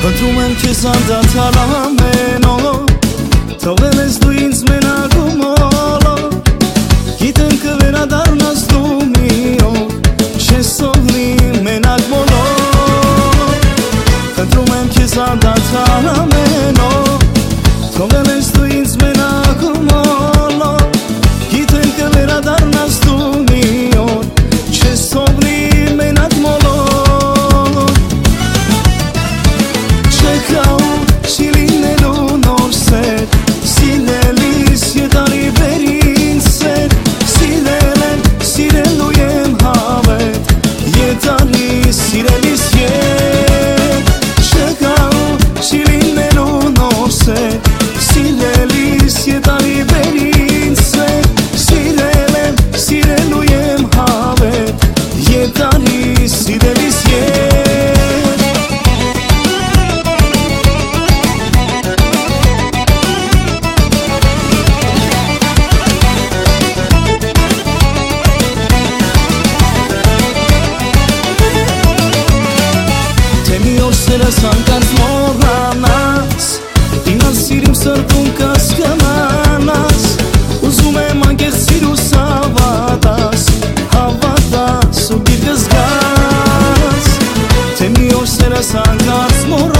Խնդրում եմ քեզ անդադար ամեն օր Թողել ես դու ինձ մենակ ու մոլոր Գիտեմ կվերադառնաս դու մի օր Չես թողնի մենակ բոլոր Խնդրում եմ քեզ անդադար ամեն օր Թողել ես դու ինձ մենակ ու մոլոր Գիտեմ կվերադառնաս դու մի օր Չես թողնի մենակ բոլոր Սերս հանկարծ մոռանաս Ինալ սիրիմ սրտում կասկնանաս Ուզում եմ անգեղ սիրուս հավատաս ու գիր կզգաս Թե մի օր սերս հանկարծ մոռանաս